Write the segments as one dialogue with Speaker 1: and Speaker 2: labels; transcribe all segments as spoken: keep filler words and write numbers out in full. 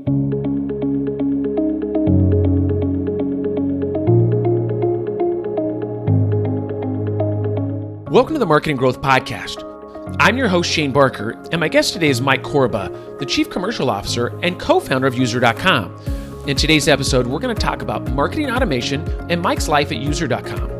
Speaker 1: Welcome to the Marketing Growth Podcast. I'm your host, Shane Barker, and my guest today is Mike Corba, the Chief Commercial Officer and co-founder of User dot com. In today's episode, we're going to talk about marketing automation and Mike's life at User dot com.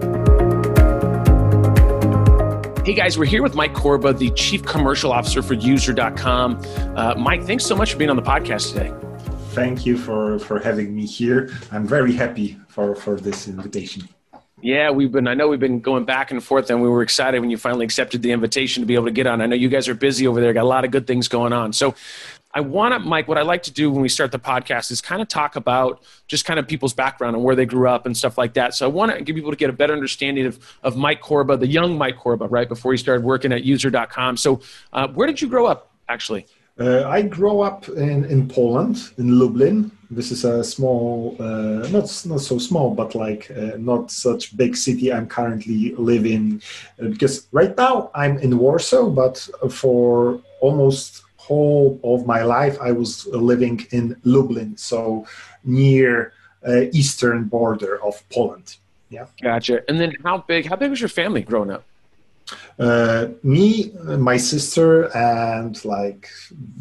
Speaker 1: Hey guys, we're here with Mike Corba, the Chief Commercial Officer for User dot com. Uh, Mike, thanks so much for being on the podcast today.
Speaker 2: Thank you for, for having me here. I'm very happy for, for this invitation.
Speaker 1: Yeah, we've been, I know we've been going back and forth, and we were excited when you finally accepted the invitation to be able to get on. I know you guys are busy over there, got a lot of good things going on. So I want to, Mike, what I like to do when we start the podcast is kind of talk about just kind of people's background and where they grew up and stuff like that. So I want to give people to get a better understanding of, of Mike Corba, the young Mike Corba, right, before he started working at User dot com. So uh, where did you grow up, actually?
Speaker 2: Uh, I grew up in, in Poland, in Lublin. This is a small, uh, not not so small, but like uh, not such big city I'm currently living. Uh, because right now I'm in Warsaw, but for almost whole of my life I was living in Lublin, so near uh, eastern border of Poland. Yeah.
Speaker 1: Gotcha. And then how big? How big was your family growing up?
Speaker 2: Uh, me, my sister, and like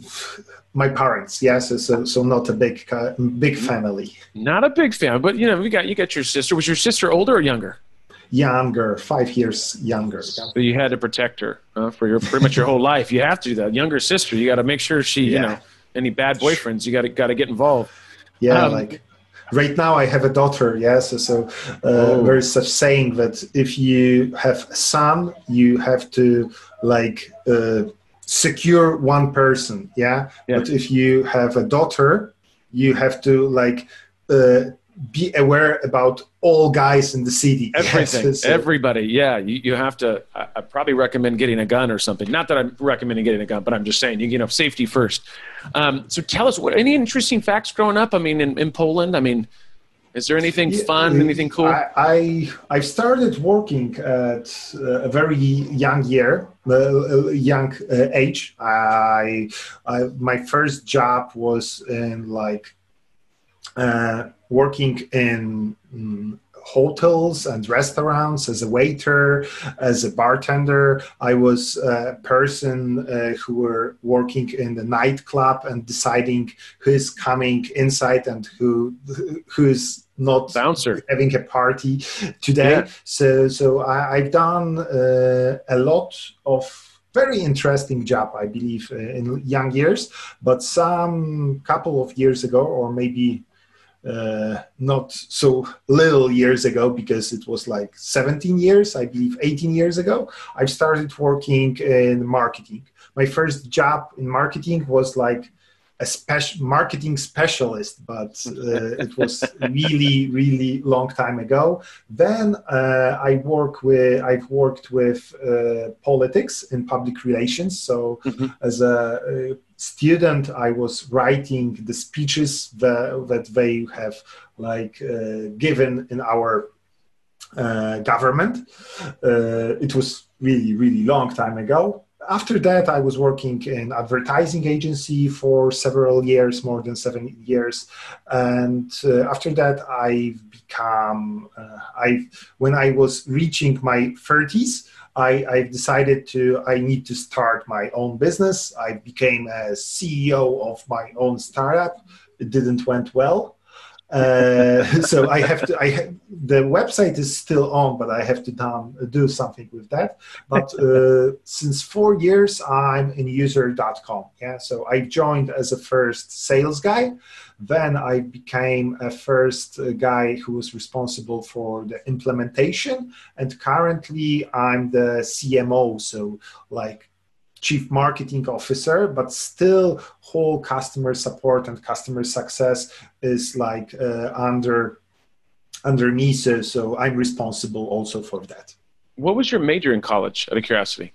Speaker 2: my parents. Yes, so so not a big big family.
Speaker 1: Not a big family, but you know, we got you got your sister. Was your sister older or younger?
Speaker 2: Younger, five years younger.
Speaker 1: So you had to protect her uh, for your pretty much your whole life. You have to do that. Younger sister, you got to make sure she, yeah. you know, any bad boyfriends, you got to got to get involved.
Speaker 2: Yeah,
Speaker 1: um,
Speaker 2: like. Right now I have a daughter, yes, so, so uh, there is such saying that if you have a son, you have to like uh, secure one person, yeah? yeah? But if you have a daughter, you have to like uh, be aware about all guys in the city.
Speaker 1: Everything,
Speaker 2: yes, so,
Speaker 1: everybody, yeah. You, you have to, I, I probably recommend getting a gun or something. Not that I'm recommending getting a gun, but I'm just saying, you, you know, safety first. Um, so tell us, what any interesting facts growing up? I mean, in, in Poland, I mean, is there anything yeah, fun, anything cool?
Speaker 2: I, I I started working at a very young year, uh, young uh, age. I, I my first job was in like uh, working in um, hotels and restaurants as a waiter, as a bartender. I was a person uh, who were working in the nightclub and deciding who is coming inside and who who is not
Speaker 1: bouncer
Speaker 2: having a party today. Yeah. So so I, I've done uh, a lot of very interesting job, I believe, uh, in young years. But some couple of years ago, or maybe Uh, not so little years ago, because it was like seventeen years, I believe eighteen years ago, I started working in marketing. My first job in marketing was like a special marketing specialist, but uh, it was really, really long time ago. Then uh, I work with, I've worked with uh, politics in public relations. So mm-hmm. as a, a student, I was writing the speeches that, that they have like uh, given in our uh, government. Uh, it was really, really long time ago. After that, I was working in advertising agency for several years, more than seven years. And uh, after that, I've become, uh, I when I was reaching my thirties, I, I decided to, I need to start my own business. I became a C E O of my own startup. It didn't went well. Uh, so I have to, I ha- the website is still on, but I have to down, do something with that. But uh, since four years, I'm in User dot com. Yeah. So I joined as a first sales guy. Then I became a first uh, guy who was responsible for the implementation. And currently I'm the C M O. So like Chief Marketing Officer, but still whole customer support and customer success is like uh, under under me. So, so I'm responsible also for that.
Speaker 1: What was your major in college, out of curiosity?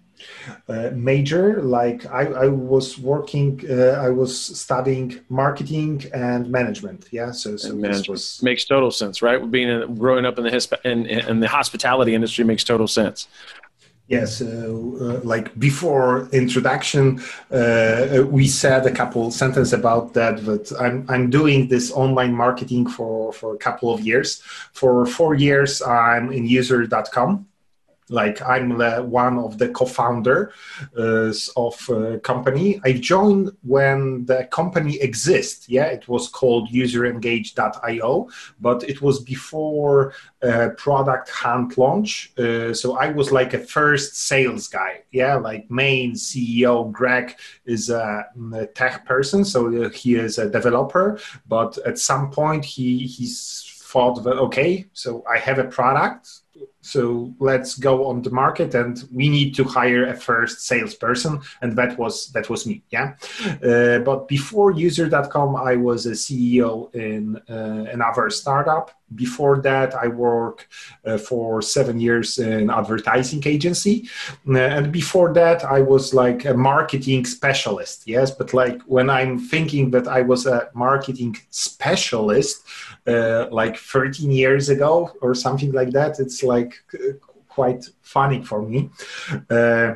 Speaker 2: Uh, major, like I, I was working, uh, I was studying marketing and management. Yeah, so, so
Speaker 1: this
Speaker 2: was
Speaker 1: makes total sense, right? Being in, growing up in the in, in the hospitality industry makes total sense.
Speaker 2: Yes, uh, uh, like before introduction, uh, we said a couple sentences about that. But I'm I'm doing this online marketing for for a couple of years. For four years, I'm in user dot com. Like I'm uh, one of the co-founder uh, of a company. I joined when the company exists. Yeah, it was called user engage dot io, but it was before uh, product hunt launch. Uh, so I was like a first sales guy. Yeah, like main C E O Greg is a, a tech person, so he is a developer. But at some point he he's thought that okay, so I have a product. So let's go on the market, and we need to hire a first salesperson, and that was that was me. Yeah, uh, but before user dot com, I was a C E O in uh, another startup. Before that, I worked uh, for seven years in advertising agency, uh, and before that, I was like a marketing specialist. Yes, but like when I'm thinking that I was a marketing specialist, uh, like thirteen years ago or something like that, it's like quite funny for me. Uh,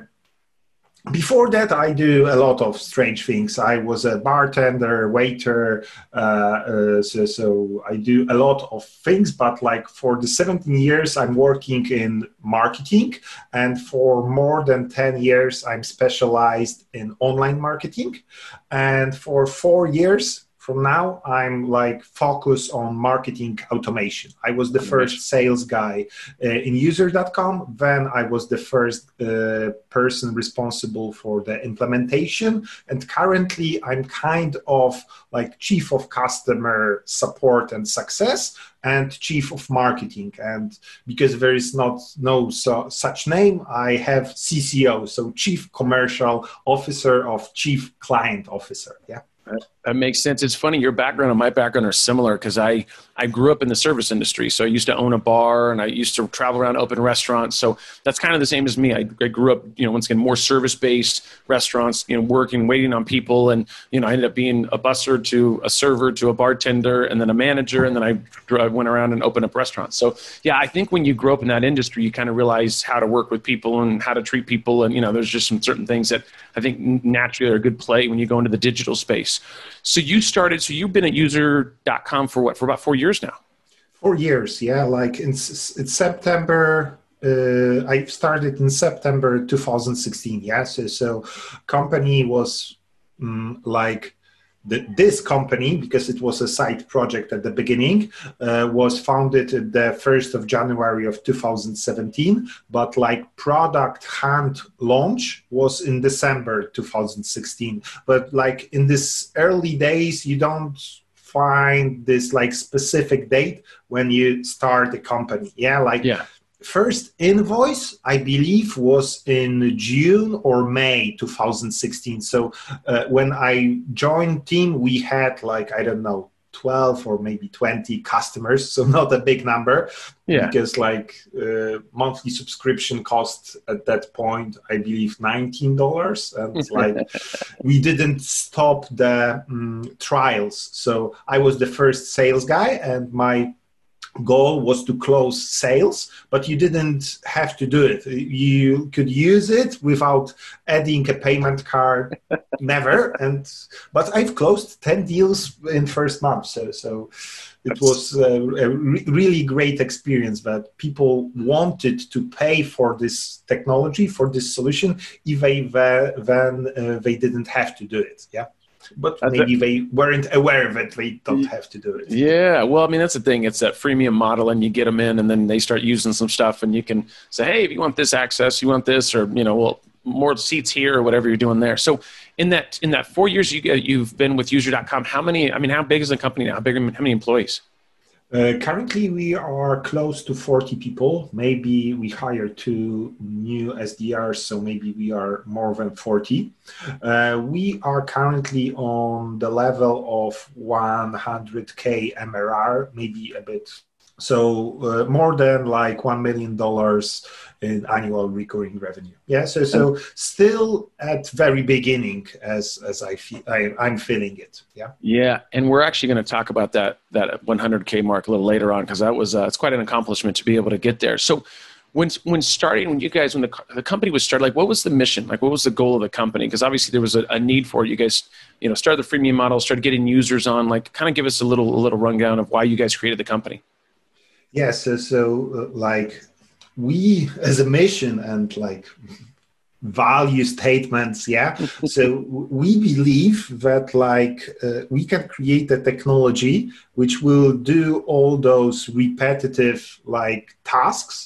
Speaker 2: before that, I do a lot of strange things. I was a bartender, waiter, uh, uh, so, so I do a lot of things, but like for the seventeen years, I'm working in marketing, and for more than ten years, I'm specialized in online marketing, and for four years, from now, I'm like focused on marketing automation. I was the first sales guy uh, in user dot com. Then I was the first uh, person responsible for the implementation. And currently, I'm kind of like chief of customer support and success and chief of marketing. And because there is not no so, such name, I have C C O, so chief commercial officer of chief client officer. Yeah.
Speaker 1: That makes sense. It's funny, your background and my background are similar because I, I grew up in the service industry. So I used to own a bar and I used to travel around, open restaurants. So that's kind of the same as me. I, I grew up, you know, once again, more service-based restaurants, you know, working, waiting on people. And, you know, I ended up being a busser to a server to a bartender and then a manager. And then I, I went around and opened up restaurants. So yeah, I think when you grow up in that industry, you kind of realize how to work with people and how to treat people. And, you know, there's just some certain things that I think naturally are a good play when you go into the digital space. So you started, so you've been at user dot com for what, for about four years now?
Speaker 2: Four years, yeah. Like in, in September, uh, I started in September two thousand sixteen, yeah. So, so company was um, like, the, this company, because it was a side project at the beginning, uh, was founded the first of January of two thousand seventeen, but like product hunt launch was in December two thousand sixteen. But like in this early days, you don't find this like specific date when you start a company. Yeah, like yeah. First invoice, I believe, was in June or May two thousand sixteen. So uh, when I joined team, we had like, I don't know, twelve or maybe twenty customers. So not a big number, yeah. Because like uh, monthly subscription cost at that point, I believe nineteen dollars. And like we didn't stop the um, trials. So I was the first sales guy and my goal was to close sales, but you didn't have to do it. You could use it without adding a payment card, never. And but I've closed ten deals in first month, so so it was a, a re- really great experience. That people wanted to pay for this technology, for this solution, if they then uh, they didn't have to do it. Yeah. But that's maybe a, they weren't aware that they don't have to do it.
Speaker 1: Yeah. Well, I mean, that's the thing. It's that freemium model and you get them in and then they start using some stuff and you can say, hey, if you want this access, you want this, or, you know, well, more seats here or whatever you're doing there. So in that, in that four years you, you've been with user dot com, how many, I mean, how big is the company now? How big, how many employees?
Speaker 2: Uh, currently, we are close to forty people. Maybe we hired two new S D Rs, so maybe we are more than forty. Uh, we are currently on the level of one hundred K M R R, maybe a bit. So uh, more than like one million dollars in annual recurring revenue. Yeah, so so still at very beginning as as I feel I, I'm feeling it. Yeah.
Speaker 1: Yeah, and we're actually going to talk about that that one hundred K mark a little later on because that was uh, it's quite an accomplishment to be able to get there. So When when starting, when you guys, when the the company was started, like what was the mission? Like what was the goal of the company? Because obviously there was a, a need for it. You guys, you know, started the freemium model, started getting users on. Like, kind of give us a little a little rundown of why you guys created the company.
Speaker 2: Yes, yeah, so, so uh, like we as a mission and like value statements, yeah. So we believe that like uh, we can create a technology which will do all those repetitive like tasks.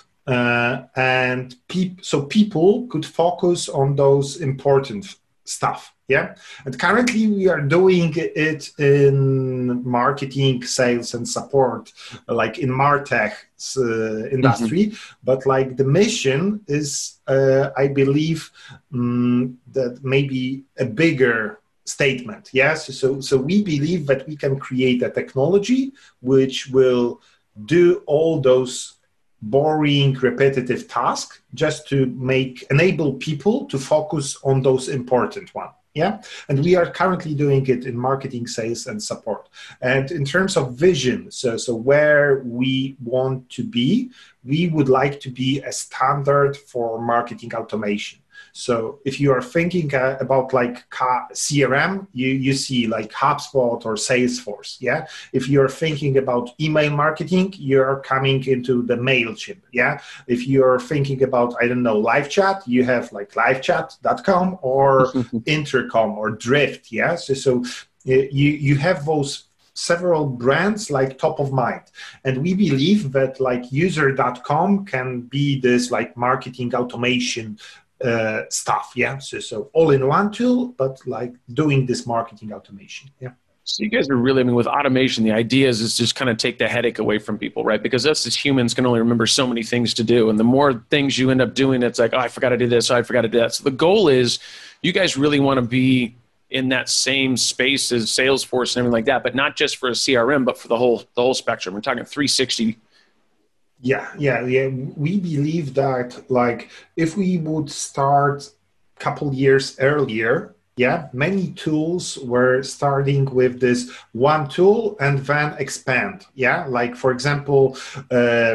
Speaker 2: Uh, and pe- so people could focus on those important stuff. Yeah. And currently we are doing it in marketing, sales, and support, like in MarTech's uh, industry. Mm-hmm. But like the mission is, uh, I believe, um, that maybe a bigger statement. Yes. So, so we believe that we can create a technology which will do all those boring, repetitive tasks just to make enable people to focus on those important ones. Yeah, and we are currently doing it in marketing, sales, and support. And in terms of vision, so so where we want to be, we would like to be a standard for marketing automation. So if you are thinking uh, about like C R M, you, you see like HubSpot or Salesforce, yeah? If you're thinking about email marketing, you're coming into the MailChimp, yeah? If you're thinking about, I don't know, live chat, you have like live chat dot com or Intercom or Drift, yeah? So, so you, you have those several brands like top of mind. And we believe that like user dot com can be this like marketing automation Uh, stuff, yeah. So, so all-in-one tool, but like doing this marketing automation, yeah.
Speaker 1: So you guys are really, I mean, with automation, the idea is, is just kind of take the headache away from people, right? Because us as humans can only remember so many things to do, and the more things you end up doing, it's like, oh, I forgot to do this, oh, I forgot to do that. So the goal is, you guys really want to be in that same space as Salesforce and everything like that, but not just for a C R M, but for the whole the whole spectrum. We're talking three sixty.
Speaker 2: Yeah, yeah, yeah. We believe that, like, if we would start a couple years earlier, yeah, many tools were starting with this one tool and then expand. Yeah, like, for example, uh,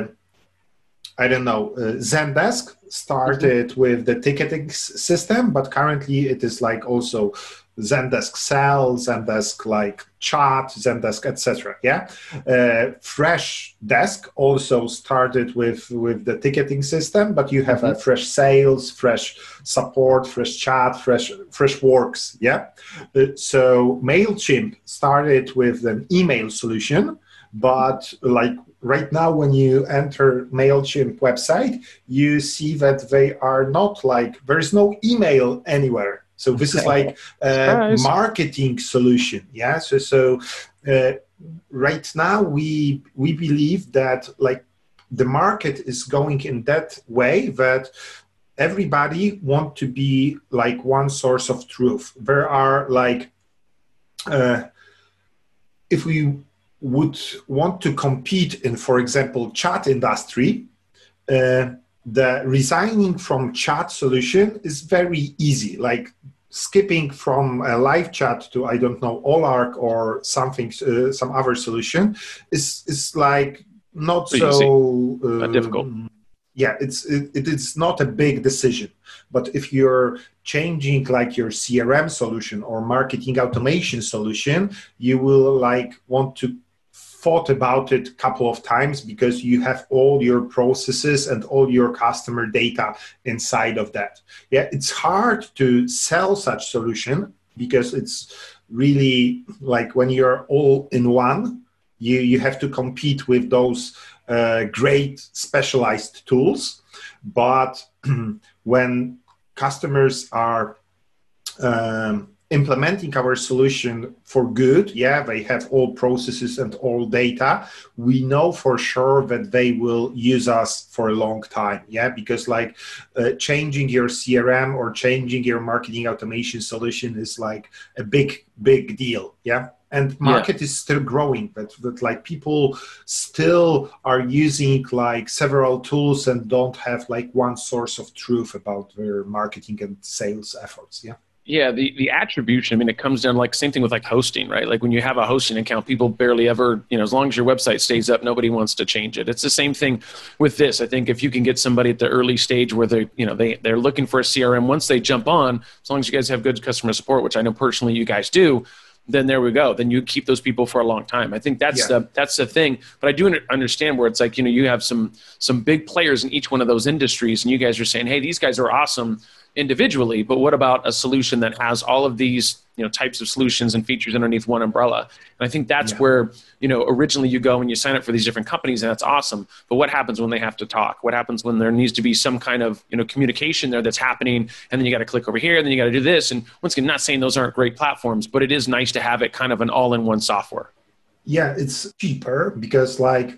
Speaker 2: I don't know, uh, Zendesk started mm-hmm. with the ticketing system, but currently it is like also Zendesk Sell, Zendesk like Chat, Zendesk, et cetera. Yeah, uh, Freshdesk also started with with the ticketing system, but you have mm-hmm. a Fresh Sales, Fresh Support, Fresh Chat, Fresh Freshworks. Yeah, uh, so Mailchimp started with an email solution, but like right now, when you enter Mailchimp website, you see that they are not like there is no email anywhere. So this is like a marketing solution, yeah. So, so uh, right now we we believe that like the market is going in that way that everybody want to be like one source of truth. There are like uh, if we would want to compete in, for example, chat industry. Uh, the resigning from chat solution is very easy, like skipping from a live chat to, I don't know, Olark or something, uh, some other solution is is like not
Speaker 1: Pretty
Speaker 2: so uh,
Speaker 1: not difficult.
Speaker 2: Yeah, it's it, it is not a big decision. But if you're changing like your C R M solution or marketing automation solution, you will like want to thought about it a couple of times because you have all your processes and all your customer data inside of that. Yeah, it's hard to sell such solution because it's really like when you're all in one, you, you have to compete with those uh, great specialized tools. But when customers are um, implementing our solution for good, yeah, they have all processes and all data, we know for sure that they will use us for a long time, yeah, because like uh, changing your C R M or changing your marketing automation solution is like a big, big deal, yeah. And market yeah. is still growing, but, but like people still are using like several tools and don't have like one source of truth about their marketing and sales efforts, yeah.
Speaker 1: Yeah, the, the attribution, I mean, it comes down like same thing with like hosting, right? Like when you have a hosting account, people barely ever, you know, as long as your website stays up, nobody wants to change it. It's the same thing with this. I think if you can get somebody at the early stage where they, you know, they, they're looking for a C R M, once they jump on, as long as you guys have good customer support, which I know personally you guys do, then there we go. Then you keep those people for a long time. I think that's yeah. the that's the thing. But I do understand where it's like, you know, you have some some big players in each one of those industries, and you guys are saying, hey, these guys are awesome individually, but what about a solution that has all of these, you know, types of solutions and features underneath one umbrella? And I think that's yeah. where, you know, originally you go and you sign up for these different companies, and that's awesome. But what happens when they have to talk? What happens when there needs to be some kind of, you know, communication there that's happening, and then you got to click over here, and then you got to do this. And once again, not saying those aren't great platforms, but it is nice to have it kind of an all-in-one software.
Speaker 2: Yeah, it's cheaper because like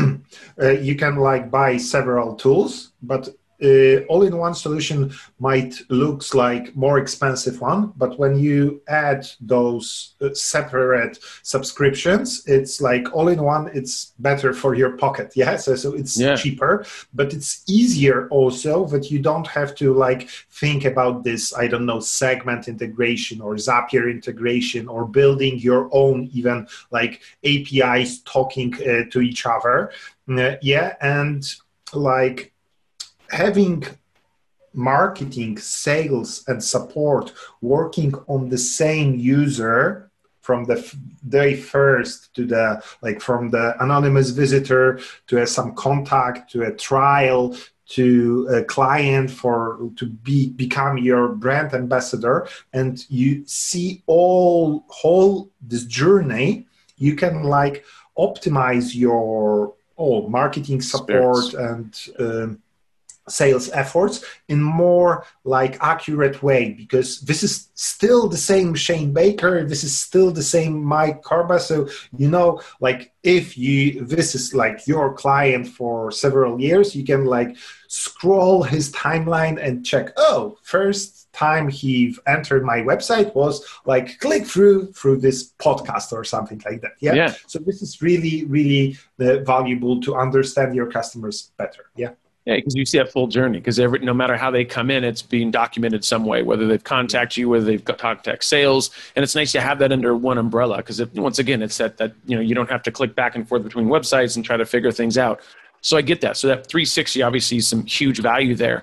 Speaker 2: uh, you can like buy several tools, but Uh, all-in-one solution might looks like more expensive one, but when you add those uh, separate subscriptions, it's like all-in-one, it's better for your pocket. Yeah, so, so it's yeah. cheaper, but it's easier also that you don't have to like think about this, I don't know, segment integration or Zapier integration or building your own even like A P Is talking uh, to each other. Uh, yeah, and like having marketing, sales, and support working on the same user from the f- day first to the, like from the anonymous visitor to a, some contact, to a trial, to a client for to be become your brand ambassador, and you see all whole this journey, you can like optimize your all marketing support Spirits. and um, sales efforts in more like accurate way, because this is still the same Shane Baker, this is still the same Mike Karba. So, you know, like if you, this is like your client for several years, you can like scroll his timeline and check, oh, first time he entered my website was like click through through this podcast or something like that. Yeah. yeah. So this is really, really uh, valuable to understand your customers better. Yeah.
Speaker 1: Yeah, because you see that full journey. Because every no matter how they come in, it's being documented some way. Whether they've contacted you, whether they've got contact sales, and it's nice to have that under one umbrella. Because once again, it's that that you know you don't have to click back and forth between websites and try to figure things out. So I get that. So that three sixty obviously is some huge value there.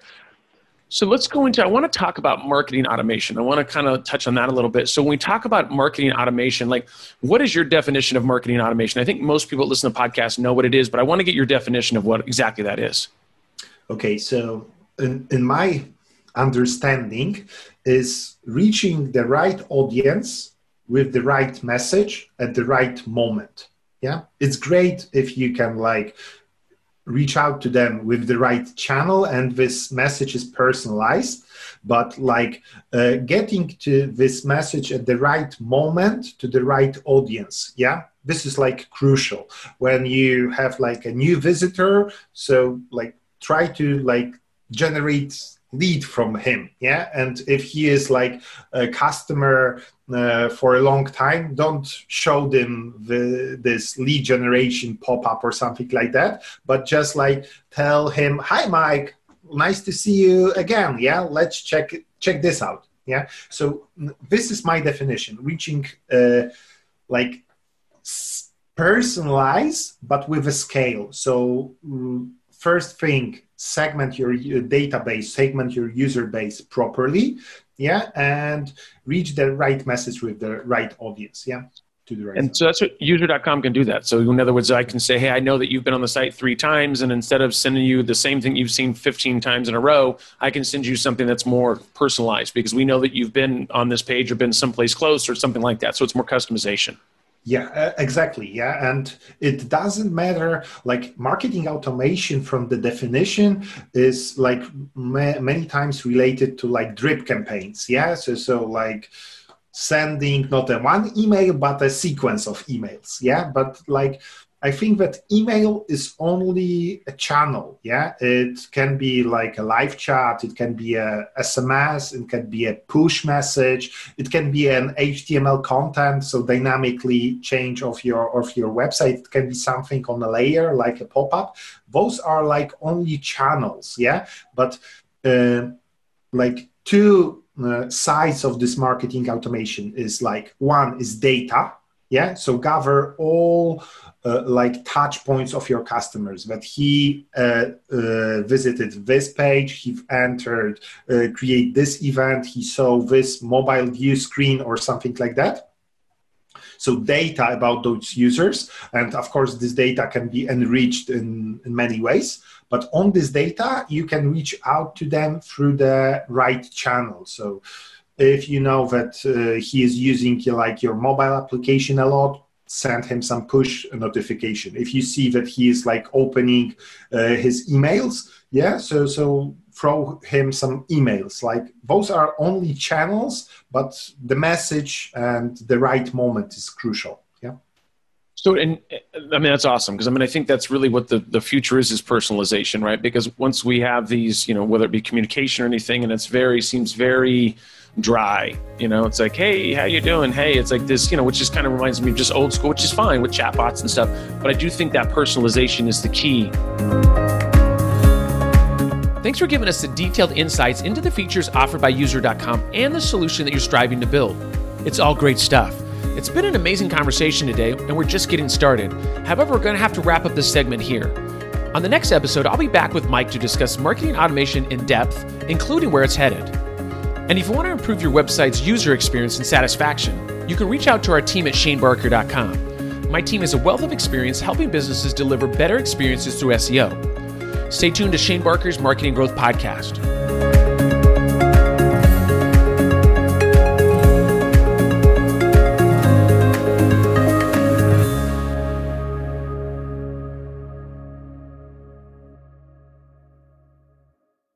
Speaker 1: So let's go into. I want to talk about marketing automation. I want to kind of touch on that a little bit. So when we talk about marketing automation, like what is your definition of marketing automation? I think most people that listen to podcasts know what it is, but I want to get your definition of what exactly that is.
Speaker 2: Okay, so in, in my understanding is reaching the right audience with the right message at the right moment. Yeah, it's great if you can like reach out to them with the right channel and this message is personalized, but like uh, getting to this message at the right moment to the right audience. Yeah, this is like crucial when you have like a new visitor. So like try to like generate lead from him. Yeah. And if he is like a customer uh, for a long time, don't show them the, this lead generation pop-up or something like that, but just like tell him, hi, Mike, nice to see you again. Yeah. Let's check, check this out. Yeah. So this is my definition, reaching uh, like personalize, but with a scale. So um, first thing, segment your database, segment your user base properly, yeah, and reach the right message with the right audience, yeah, to the right.
Speaker 1: And so that's what user dot com can do that. So in other words, I can say, hey, I know that you've been on the site three times, and instead of sending you the same thing you've seen fifteen times in a row, I can send you something that's more personalized because we know that you've been on this page or been someplace close or something like that. So it's more customization.
Speaker 2: Yeah, uh, exactly. Yeah. And it doesn't matter, like marketing automation from the definition is like ma- many times related to like drip campaigns. Yeah. So, so like sending not a one email, but a sequence of emails. Yeah. But like, I think that email is only a channel. Yeah. It can be like a live chat. It can be a S M S. It can be a push message. It can be an H T M L content. So dynamically change of your, of your website. It can be something on a layer like a pop-up. Those are like only channels. Yeah. But uh, like to uh, sides of this marketing automation is like, one is data. Yeah, so gather all uh, like touch points of your customers, that he uh, uh, visited this page, he entered, uh, create this event, he saw this mobile view screen or something like that. So data about those users, and of course this data can be enriched in, in many ways, but on this data, you can reach out to them through the right channel. So if you know that uh, he is using like your mobile application a lot, send him some push notification. If you see that he is like opening uh, his emails, yeah, so so throw him some emails. Like those are only channels, but the message and the right moment is crucial. Yeah.
Speaker 1: So, and I mean, that's awesome. Because I mean, I think that's really what the, the future is, is personalization, right? Because once we have these, you know, whether it be communication or anything, and it's very, seems very dry, you know, it's like, hey, how you doing? Hey, it's like this, you know, which just kind of reminds me of just old school, which is fine with chatbots and stuff. But I do think that personalization is the key.
Speaker 3: Thanks for giving us the detailed insights into the features offered by user dot com and the solution that you're striving to build. It's all great stuff. It's been an amazing conversation today, and we're just getting started. However, we're going to have to wrap up this segment here. On the next episode, I'll be back with Mike to discuss marketing automation in depth, including where it's headed. And if you want to improve your website's user experience and satisfaction, you can reach out to our team at Shane Barker dot com. My team has a wealth of experience helping businesses deliver better experiences through S E O. Stay tuned to Shane Barker's Marketing Growth Podcast.